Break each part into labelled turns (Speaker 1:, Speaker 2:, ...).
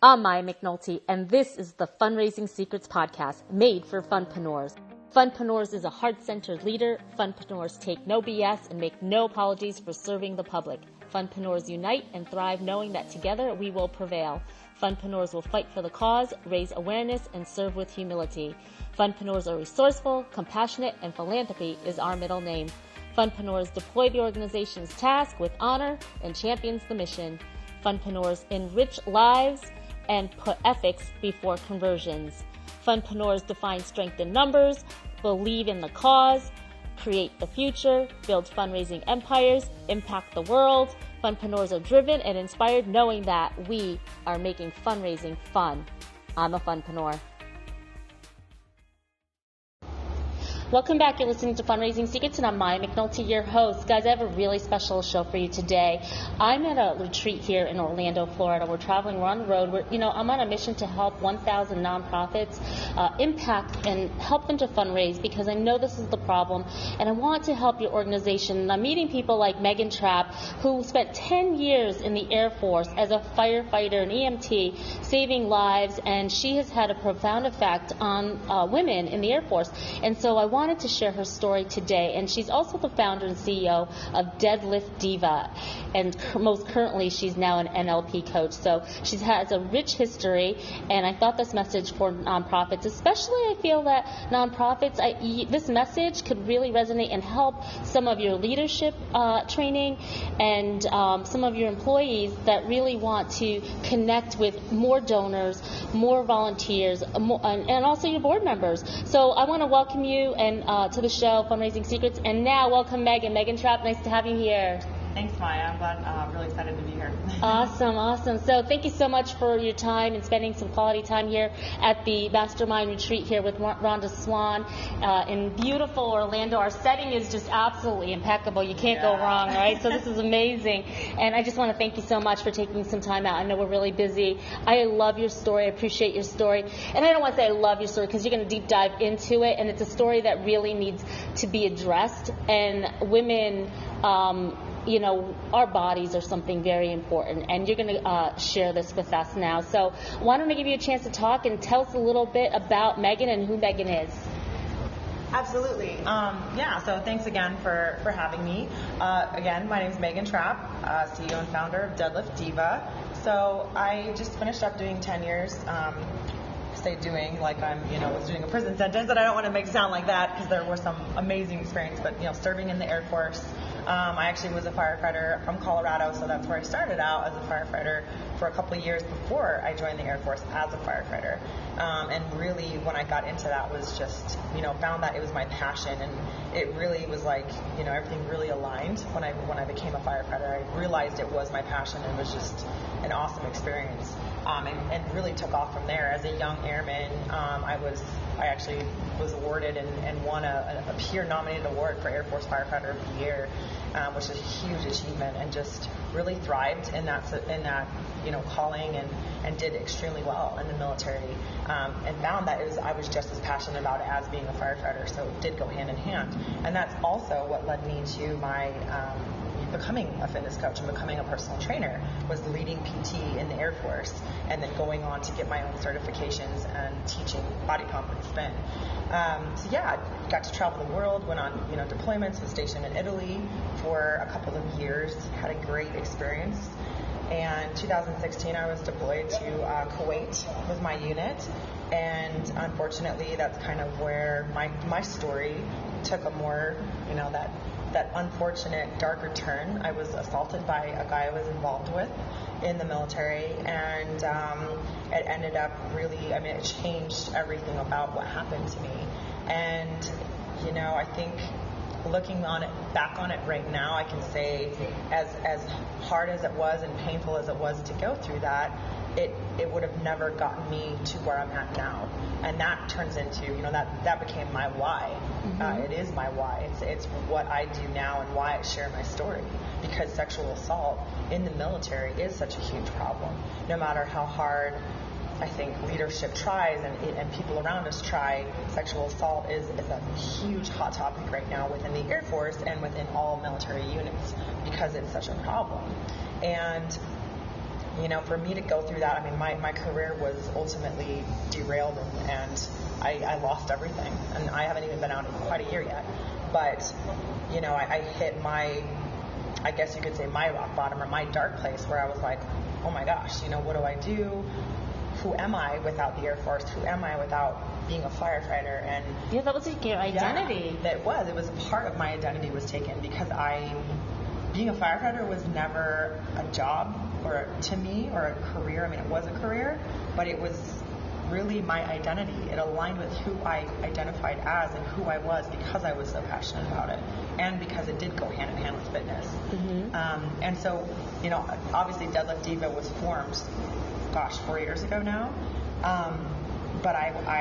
Speaker 1: I'm Maya McNulty, and this is the Fundraising Secrets podcast made for funpreneurs. Funpreneurs is a heart-centered leader. Funpreneurs take no BS and make no apologies for serving the public. Funpreneurs unite and thrive knowing that together we will prevail. Funpreneurs will fight for the cause, raise awareness, and serve with humility. Funpreneurs are resourceful, compassionate, and philanthropy is our middle name. Funpreneurs deploy the organization's task with honor and champions the mission. Funpreneurs enrich lives and put ethics before conversions. Funpreneurs define strength in numbers, believe in the cause, create the future, build fundraising empires, impact the world. Funpreneurs are driven and inspired knowing that we are making fundraising fun. I'm a funpreneur. Welcome back. You're listening to Fundraising Secrets, and I'm Maya McNulty, your host. Guys, I have a really special show for you today. I'm at a retreat here in Orlando, Florida. We're traveling. We're on the road. I'm on a mission to help 1,000 nonprofits impact and help them to fundraise, because I know this is the problem, and I want to help your organization. And I'm meeting people like Megan Trapp, who spent 10 years in the Air Force as a firefighter, an EMT, saving lives, and she has had a profound effect on women in the Air Force. And so I wanted to share her story today, and she's also the founder and CEO of Deadlift Diva, and most currently she's now an NLP coach. So she has a rich history, and I thought this message for nonprofits, especially I feel that nonprofits, this message could really resonate and help some of your leadership training and some of your employees that really want to connect with more donors, more volunteers, and also your board members. So I want to welcome you and to the show, Fundraising Secrets. And now, welcome Megan. Megan Trapp, nice to have you here.
Speaker 2: Thanks, Maya. I'm glad, really excited to be here.
Speaker 1: Awesome. So thank you so much for your time and spending some quality time here at the Mastermind Retreat here with Rhonda Swan in beautiful Orlando. Our setting is just absolutely impeccable. You can't go wrong, right? So this is amazing. And I just want to thank you so much for taking some time out. I know we're really busy. I love your story. I appreciate your story. And I don't want to say I love your story, because you're going to deep dive into it. And it's a story that really needs to be addressed. And women, our bodies are something very important, and you're going to share this with us now. So why don't I give you a chance to talk and tell us a little bit about Megan and who Megan is.
Speaker 2: Absolutely. So thanks again for having me. Again, my name is Megan Trapp, CEO and founder of Deadlift Diva. So I just finished up doing 10 years. Say doing like I'm, was doing a prison sentence, and I don't want to make it sound like that, because there were some amazing experience, but, serving in the Air Force. I actually was a firefighter from Colorado, so that's where I started out as a firefighter for a couple of years before I joined the Air Force as a firefighter. And really, when I got into that, was just, found that it was my passion, and it really was like, everything really aligned when I became a firefighter. I realized it was my passion, and it was just an awesome experience. And really took off from there. As a young airman, I actually was awarded and won a peer-nominated award for Air Force Firefighter of the Year, which is a huge achievement, and just really thrived in that calling, and did extremely well in the military, and found that I was just as passionate about it as being a firefighter, so it did go hand in hand. And that's also what led me to my becoming a fitness coach and becoming a personal trainer, was leading PT in the Air Force, and then going on to get my own certifications and teaching body pump and spin. Got to travel the world, went on deployments, was stationed in Italy for a couple of years, had a great experience. And 2016 I was deployed to Kuwait with my unit, and unfortunately that's kind of where my story took a more, that unfortunate darker turn. I was assaulted by a guy I was involved with in the military, and it ended up really, it changed everything about what happened to me. And, I think looking back on it right now, I can say as hard as it was and painful as it was to go through that, it would have never gotten me to where I'm at now. And that turns into, that became my why. Mm-hmm. It is my why. It's what I do now and why I share my story. Because sexual assault in the military is such a huge problem. No matter how hard I think leadership tries and people around us try, sexual assault is a huge hot topic right now within the Air Force and within all military units, because it's such a problem. And for me to go through that, I mean, my career was ultimately derailed, and I lost everything. And I haven't even been out in quite a year yet. But, I hit I guess you could say my rock bottom, or my dark place, where I was like, oh my gosh, what do I do? Who am I without the Air Force? Who am I without being a firefighter? And
Speaker 1: yeah, that was like your identity.
Speaker 2: Yeah, it was part of my identity was taken, because being a firefighter was never a job to me, or a career. I mean, it was a career, but it was really my identity. It aligned with who I identified as and who I was, because I was so passionate about it, and because it did go hand in hand with fitness. Mm-hmm. And so, obviously Deadlift Diva was formed, 4 years ago now. But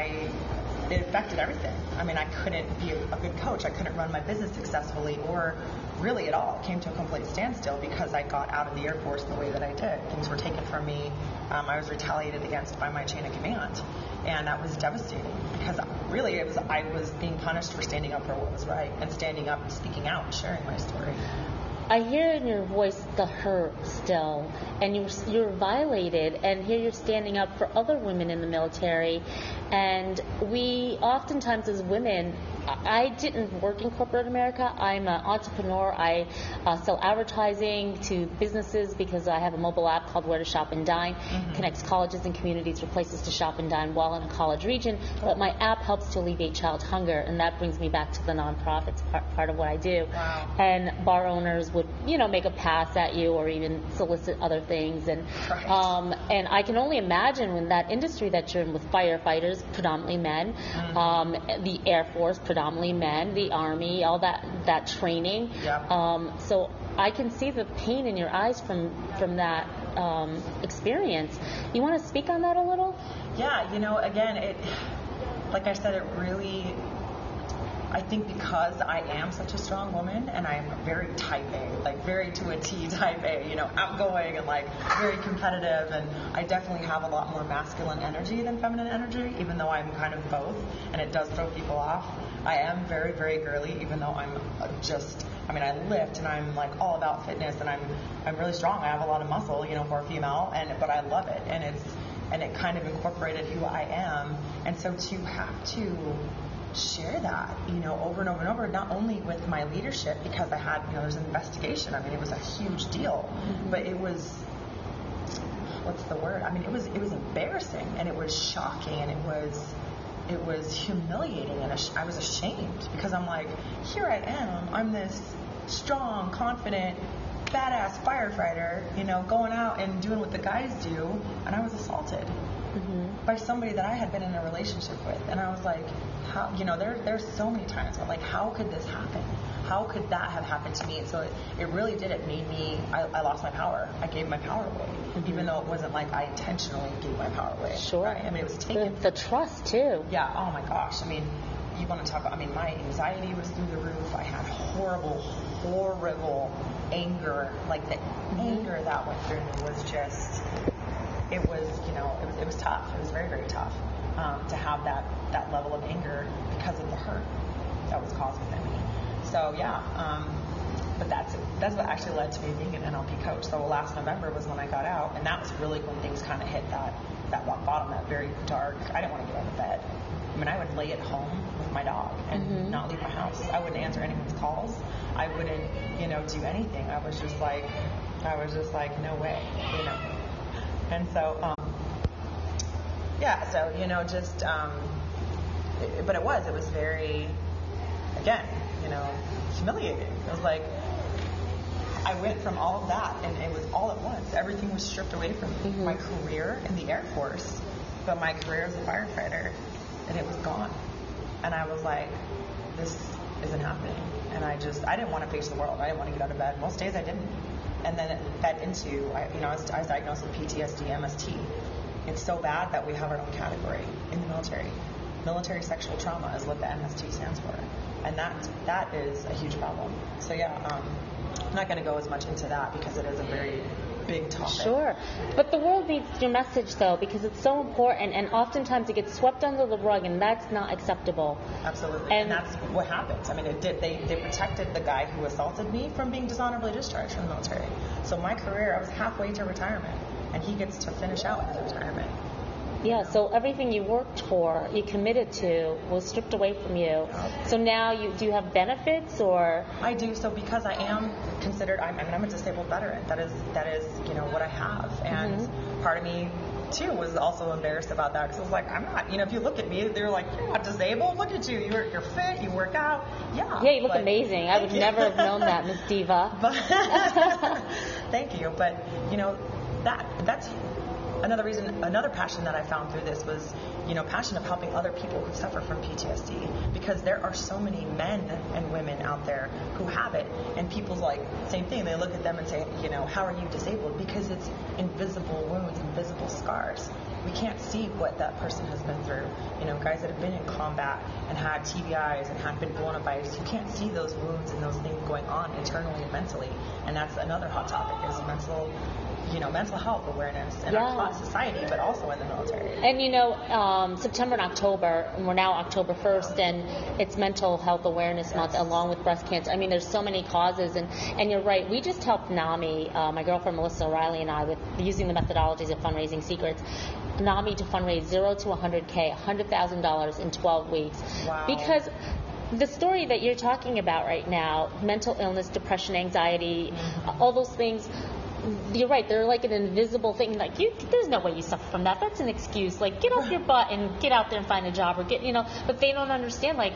Speaker 2: it affected everything. I mean, I couldn't be a good coach. I couldn't run my business successfully, or really at all. It came to a complete standstill because I got out of the Air Force the way that I did. Things were taken from me. I was retaliated against by my chain of command. And that was devastating, because really I was being punished for standing up for what was right, and standing up and speaking out and sharing my story.
Speaker 1: I hear in your voice the hurt still, and you're violated, and here you're standing up for other women in the military. And we oftentimes, as women, I didn't work in corporate America. I'm an entrepreneur. I sell advertising to businesses because I have a mobile app called Where to Shop and Dine. Mm-hmm. Connects colleges and communities for places to shop and dine while in a college region. But my app helps to alleviate child hunger, and that brings me back to the nonprofits part of what I do.
Speaker 2: Wow.
Speaker 1: And bar owners would, make a pass at you, or even solicit other things. And
Speaker 2: right.
Speaker 1: And I can only imagine when that industry that you're in, with firefighters, predominantly men, mm-hmm. The Air Force, predominantly men, the Army, all that training.
Speaker 2: Yep.
Speaker 1: So I can see the pain in your eyes from that experience. You want to speak on that a little?
Speaker 2: Yeah, again, like I said, it really, I think because I am such a strong woman, and I'm very type A, like very to a T type A, outgoing and like very competitive, and I definitely have a lot more masculine energy than feminine energy, even though I'm kind of both, and it does throw people off. I am very, very girly, even though I lift, and I'm like all about fitness, and I'm really strong. I have a lot of muscle, for a female, but I love it, and it kind of incorporated who I am, and so to have to share that, over and over and over, not only with my leadership, because I had, there's an investigation. I mean, it was a huge deal, mm-hmm. but it was, what's the word? I mean, it was embarrassing, and it was shocking, and it was humiliating, and I was ashamed, because I'm like, here I am, I'm this strong, confident, badass firefighter, going out and doing what the guys do, and I was assaulted. Mm-hmm. by somebody that I had been in a relationship with, and I was like, how, there's so many times where I'm like, how could this happen? How could that have happened to me? And so it really did. It made me, I lost my power. I gave my power away, mm-hmm. even though it wasn't like I intentionally gave my power away.
Speaker 1: Sure.
Speaker 2: Right? I mean, it was taken.
Speaker 1: The trust too.
Speaker 2: Yeah. Oh my gosh. I mean, you want to talk about? I mean, my anxiety was through the roof. I had horrible anger. Like the mm-hmm. anger that went through me was just. It was, it was tough. It was very, very tough to have that level of anger because of the hurt that was caused within me. So yeah, but that's what actually led to me being an NLP coach. So last November was when I got out, and that was really when things kind of hit that rock bottom, that very dark. I didn't want to get out of bed. I mean, I would lay at home with my dog and mm-hmm. not leave my house. I wouldn't answer anyone's calls. I wouldn't, do anything. I was just like, no way, And so, but it was very, again, humiliating. It was like, I went from all of that, and it was all at once. Everything was stripped away from me. Mm-hmm. My career in the Air Force, but my career as a firefighter, and it was gone. And I was like, this isn't happening. And I didn't want to face the world. I didn't want to get out of bed. Most days I didn't. And then it fed into, I was diagnosed with PTSD, MST. It's so bad that we have our own category in the military. Military sexual trauma is what the MST stands for. And that is a huge problem. So yeah, I'm not going to go as much into that because it is a very big topic.
Speaker 1: Sure. But the world needs your message, though, because it's so important, and oftentimes it gets swept under the rug, and that's not acceptable.
Speaker 2: Absolutely. And that's what happens. I mean, they protected the guy who assaulted me from being dishonorably discharged from the military. So my career, I was halfway to retirement. and he gets to finish out his retirement.
Speaker 1: Yeah, so everything you worked for, you committed to, was stripped away from you. So now do you have benefits or?
Speaker 2: I do. So because I am considered, I'm a disabled veteran. That is what I have. And part of me too was also embarrassed about that because I was like, I'm not. If you look at me, they're like, you're not disabled. Look at you. You're fit. You work out. Yeah.
Speaker 1: Yeah, you look amazing. I would never have known that, Miss Diva.
Speaker 2: Thank you. But that's another reason, another passion that I found through this was, passion of helping other people who suffer from PTSD, because there are so many men and women out there who have it, and people's like, same thing, they look at them and say, how are you disabled? Because it's invisible wounds, invisible scars. We can't see what that person has been through. Guys that have been in combat and had TBIs and have been blown up by ice, you can't see those wounds and those things going on internally and mentally. And that's another hot topic, is mental health awareness in our society, but also in the military.
Speaker 1: And September and October, and we're now October 1st, and it's Mental Health Awareness Month along with breast cancer. I mean, there's so many causes, and you're right. We just helped NAMI, my girlfriend Melissa O'Reilly and I, with using the methodologies of Fundraising Secrets, NAMI to fundraise $0 to $100K, $100,000 in 12 weeks.
Speaker 2: Wow.
Speaker 1: Because the story that you're talking about right now, mental illness, depression, anxiety, all those things, you're right, they're like an invisible thing. Like, there's no way you suffer from that. That's an excuse. Like, get off your butt and get out there and find a job, or but they don't understand, like,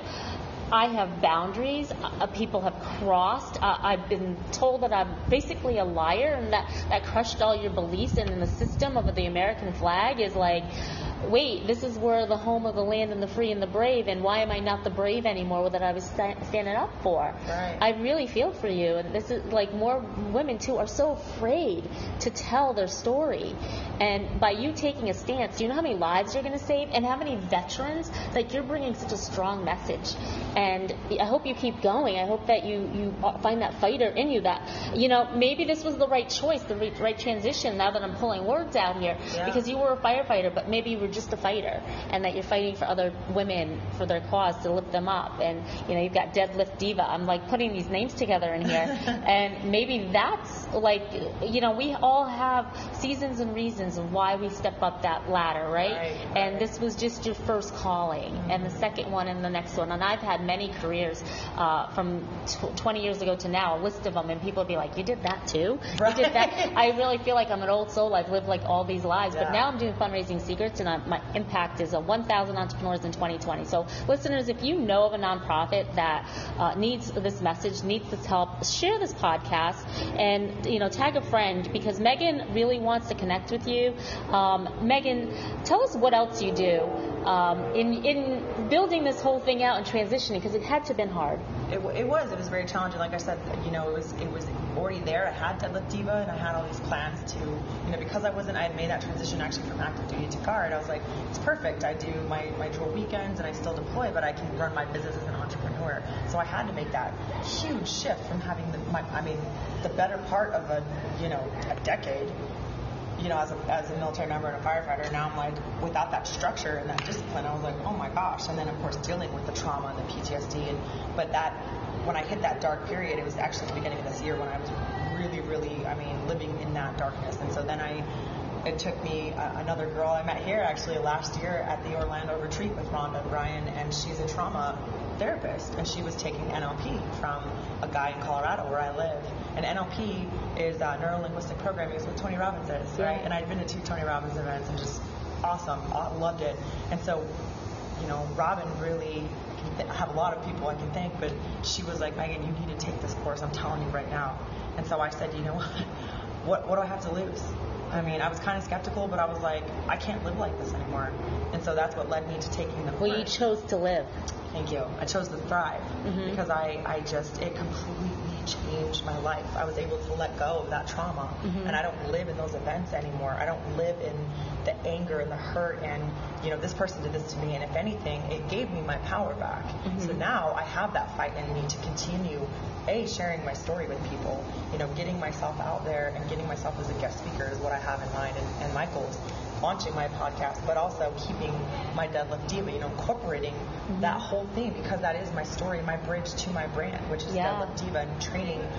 Speaker 1: I have boundaries. People have crossed. I've been told that I'm basically a liar, and that crushed all your beliefs. And in the system of the American flag is like, wait, this is where the home of the land and the free and the brave, and why am I not the brave anymore that I was standing up for?
Speaker 2: Right.
Speaker 1: I really feel for you, and this is like, more women too are so afraid to tell their story. And by you taking a stance, do you know how many lives you're going to save, and how many veterans? Like, you're bringing such a strong message, and I hope you keep going. I hope that you find that fighter in you, that maybe this was the right choice, the right transition. Now that I'm pulling words out here, because you were a firefighter, but maybe you were just a fighter, and that you're fighting for other women, for their cause, to lift them up. And you've got Deadlift Diva. I'm like putting these names together in here, and maybe that's like, we all have seasons and reasons of why we step up that ladder, right? And this was just your first calling, and the second one, and the next one. And I've had many careers from 20 years ago to now, a list of them, and people will be like, you did that too?
Speaker 2: Right.
Speaker 1: You did that? I really feel like I'm an old soul. I've lived like all these lives, but now I'm doing Fundraising Secrets, and my impact is 1,000 entrepreneurs in 2020. So listeners, if you know of a nonprofit that needs this message, needs this help, share this podcast, and tag a friend, because Megan really wants to connect with you. Megan, tell us what else you do in building this whole thing out and transitioning, because it had to have been hard.
Speaker 2: It was very challenging. Like I said, it was already there. I had Deadlift Diva, and I had all these plans to, because I had made that transition actually from active duty to guard. I was like, it's perfect. I do my dual weekends, and I still deploy, but I can run my business as an entrepreneur. So I had to make that huge shift from having the better part of a decade, as a military member and a firefighter. Now I'm like, without that structure and that discipline, I was like, oh my gosh. And then of course dealing with the trauma and the PTSD, but when I hit that dark period, it was actually the beginning of this year when I was really, really, living in that darkness. And so then it took me another girl I met here actually last year at the Orlando retreat with Rhonda Bryan, and she's a trauma therapist, and she was taking NLP from a guy in Colorado where I live. And NLP is neuro-linguistic programming, is what Tony Robbins is, right? And I'd been to 2 Tony Robbins events, and just awesome, loved it. And so, Robin really, I have a lot of people I can thank, but she was like, Megan, you need to take this course, I'm telling you right now. And so I said, what do I have to lose? I was kind of skeptical, but I was like, I can't live like this anymore. And so that's what led me to taking the course.
Speaker 1: Well, you chose to live.
Speaker 2: Thank you. I chose to thrive, because it completely changed my life. I was able to let go of that trauma, and I don't live in those events anymore. I don't live in the anger and the hurt and, this person did this to me, and if anything, it gave me my power back. So now I have that fight in me to continue, sharing my story with people, getting myself out there and getting myself as a guest speaker is what I have in mind, and my goals. Launching my podcast, but also keeping my Deadlift Diva, incorporating that whole thing, because that is my story, my bridge to my brand, which is Deadlift Diva, and training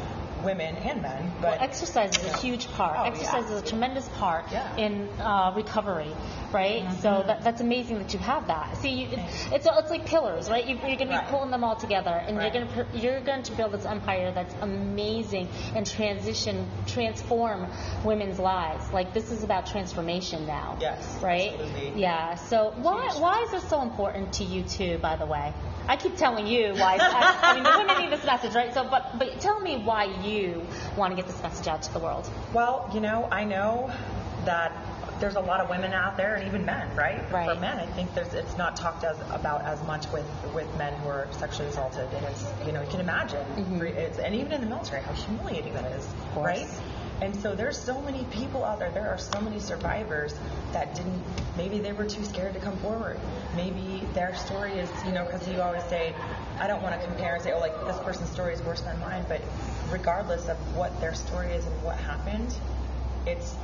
Speaker 2: women and men. But
Speaker 1: well, exercise is a huge part. Exercise is a tremendous part in recovery, right? Mm-hmm. So that's amazing that you have that. See, it's like pillars, right? You're going to be pulling them all together, and you're going to build this empire that's amazing and transform women's lives. Like, this is about transformation now.
Speaker 2: Yes.
Speaker 1: Right?
Speaker 2: Absolutely.
Speaker 1: Yeah. So why is this so important to you too, by the way? I keep telling you why. I mean, the women need this message, right? So, but tell me why you want to get this message out to the world.
Speaker 2: Well, I know that there's a lot of women out there, and even men, right?
Speaker 1: Right.
Speaker 2: For men, I think it's not talked about as much with men who are sexually assaulted, and it's you can imagine, and even in the military, how humiliating that is, right? And so there's so many people out there. There are so many survivors that maybe they were too scared to come forward. Maybe their story is, because you always say, I don't want to compare and say, like, this person's story is worse than mine. But regardless of what their story is and what happened, it's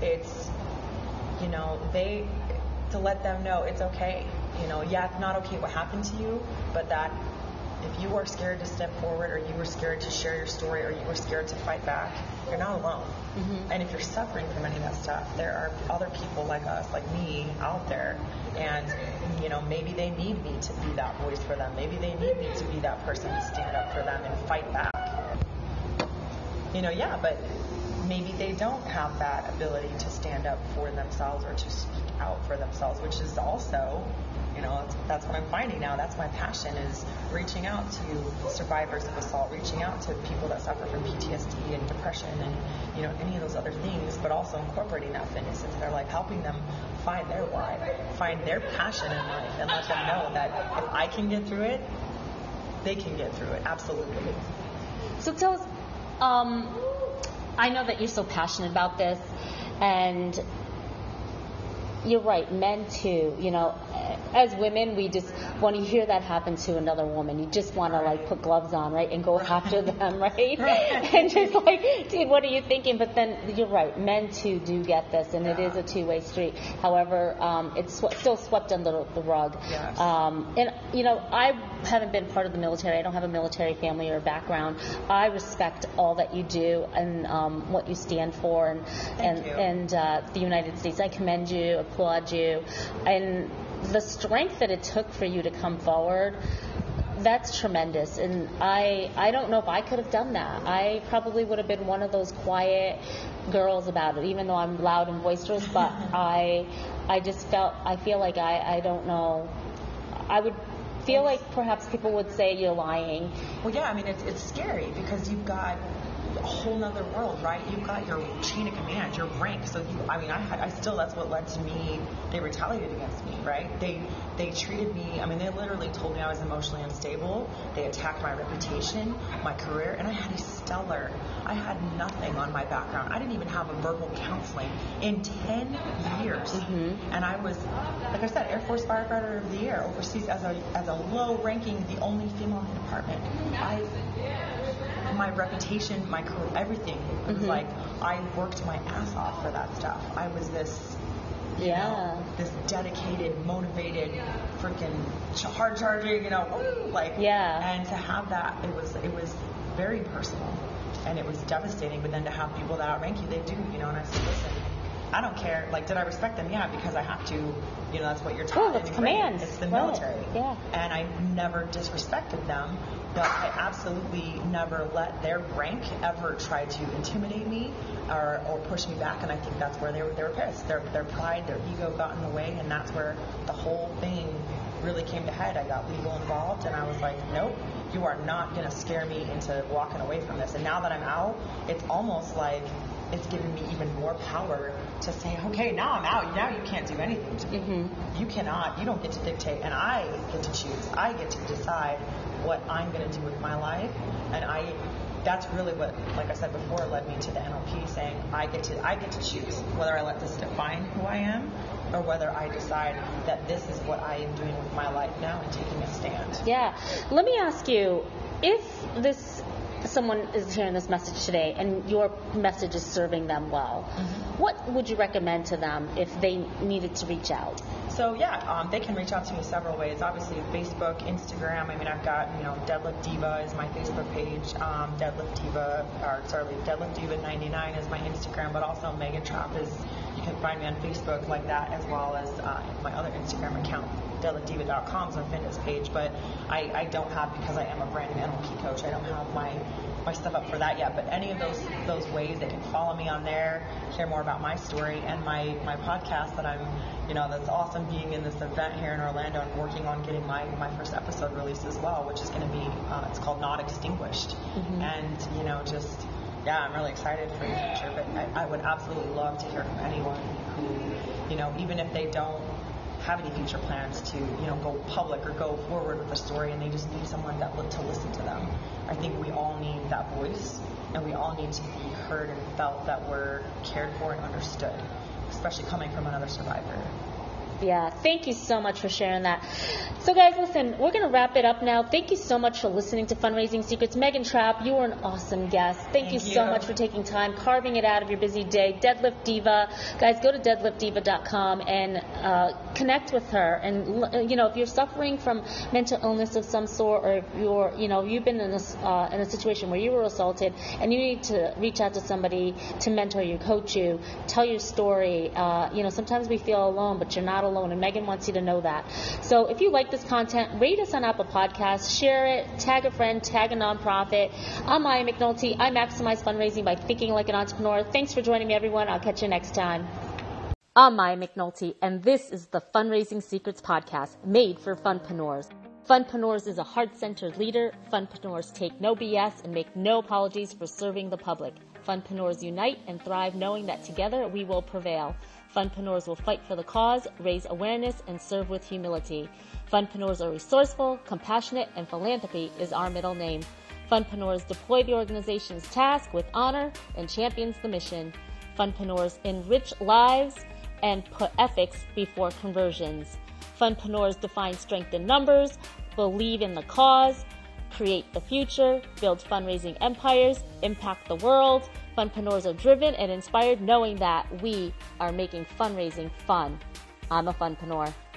Speaker 2: they, to let them know it's okay. It's not okay what happened to you, but that if you are scared to step forward, or you were scared to share your story, or you were scared to fight back, you're not alone. Mm-hmm. And if you're suffering from any of that stuff, there are other people like us, like me, out there. And, maybe they need me to be that voice for them. Maybe they need me to be that person to stand up for them and fight back. But maybe they don't have that ability to stand up for themselves or to speak out for themselves, which is also, that's what I'm finding now. That's my passion, is reaching out to survivors of assault, reaching out to people that suffer from PTSD and depression and, any of those other things, but also incorporating that fitness into their life, helping them find their why, find their passion in life, and let them know that if I can get through it, they can get through it. Absolutely.
Speaker 1: So tell us, I know that you're so passionate about this, and you're right, men too. As women, we just, when you hear that happen to another woman, you just want to put gloves on, right, and go after them, right? And just dude, what are you thinking? But then you're right, men too do get this, and it is a two-way street. However, it's still swept under the rug.
Speaker 2: Yes.
Speaker 1: And I haven't been part of the military. I don't have a military family or background. I respect all that you do and what you stand for, and the United States. I commend you, applaud you, and the strength that it took for you to come forward, that's tremendous. And I don't know if I could have done that. I probably would have been one of those quiet girls about it, even though I'm loud and boisterous, but I feel like I don't know, I would feel like perhaps people would say you're lying.
Speaker 2: Well, yeah, I mean, it's scary because you've got a whole nother world, right? You've got your chain of command, your rank. So I still, that's what led to me. They retaliated against me, right? They treated me, they literally told me I was emotionally unstable. They attacked my reputation, my career, and I had nothing on my background. I didn't even have a verbal counseling in 10 years. Mm-hmm. And I was, like I said, Air Force Firefighter of the Year, overseas as a low ranking, the only female in the department. My reputation, my career, everything. It was like I worked my ass off for that stuff. I was this, this dedicated, motivated, freaking hard charging, and to have that, it was very personal, and it was devastating. But then to have people that outrank you, they do, and I said, listen, I don't care. Did I respect them? Yeah, because I have to. That's what you're taught.
Speaker 1: Oh, it's command.
Speaker 2: It's the military.
Speaker 1: Yeah.
Speaker 2: And I never disrespected them, but I absolutely never let their rank ever try to intimidate me or push me back. And I think that's where they were pissed. Their pride, their ego got in the way, and that's where the whole thing really came to head. I got legal involved, and I was like, nope, you are not going to scare me into walking away from this. And now that I'm out, it's almost like it's given me even more power to say, okay, now I'm out. Now you can't do anything to me. Mm-hmm. You don't get to dictate, and I get to choose. I get to decide what I'm going to do with my life, and that's really what, like I said before, led me to the NLP, saying I get to choose whether I let this define who I am or whether I decide that this is what I am doing with my life now and taking a stand.
Speaker 1: Yeah. Let me ask you, if someone is hearing this message today and your message is serving them well, what would you recommend to them if they needed to reach out?
Speaker 2: So yeah, they can reach out to me several ways. Obviously, Facebook, Instagram. I mean, I've got Deadlift Diva is my Facebook page. Deadlift Diva 99 is my Instagram, but also Megan Trapp is. You can find me on Facebook like that, as well as my other Instagram account, deadliftdiva.com is my fitness page. But I don't have, because I am a brand new NLP coach, I don't have my stuff up for that yet. But any of those ways, they can follow me on there, hear more about my story and my podcast that I'm, that's awesome being in this event here in Orlando and working on getting my first episode released as well, which is going to be, it's called Not Extinguished. Mm-hmm. And, I'm really excited for the future, but I would absolutely love to hear from anyone who, even if they don't have any future plans to, go public or go forward with a story and they just need someone to listen to them. I think we all need that voice, and we all need to be heard and felt that we're cared for and understood, especially coming from another survivor.
Speaker 1: Yeah, thank you so much for sharing that. So guys, listen, we're going to wrap it up now. Thank you so much for listening to Fundraising Secrets. Megan Trapp, you were an awesome guest. Thank you so much for taking time, carving it out of your busy day. Deadlift Diva. Guys, go to deadliftdiva.com and connect with her. And, if you're suffering from mental illness of some sort, or if you've been in a situation where you were assaulted and you need to reach out to somebody to mentor you, coach you, tell your story. Sometimes we feel alone, but you're not alone, and Megan wants you to know that. So if you like this content, rate us on Apple Podcasts, share it, tag a friend, tag a nonprofit. I'm Maya McNulty. I maximize fundraising by thinking like an entrepreneur. Thanks for joining me, everyone. I'll catch you next time. I'm Maya McNulty, and this is the Fundraising Secrets Podcast, made for funpreneurs. Funpreneurs is a heart-centered leader. Funpreneurs take no BS and make no apologies for serving the public. Funpreneurs unite and thrive, knowing that together we will prevail. Funpreneurs will fight for the cause, raise awareness, and serve with humility. Funpreneurs are resourceful, compassionate, and philanthropy is our middle name. Funpreneurs deploy the organization's task with honor and champions the mission. Funpreneurs enrich lives and put ethics before conversions. Funpreneurs define strength in numbers, believe in the cause, create the future, build fundraising empires, impact the world. Funpreneurs are driven and inspired, knowing that we are making fundraising fun. I'm a funpreneur.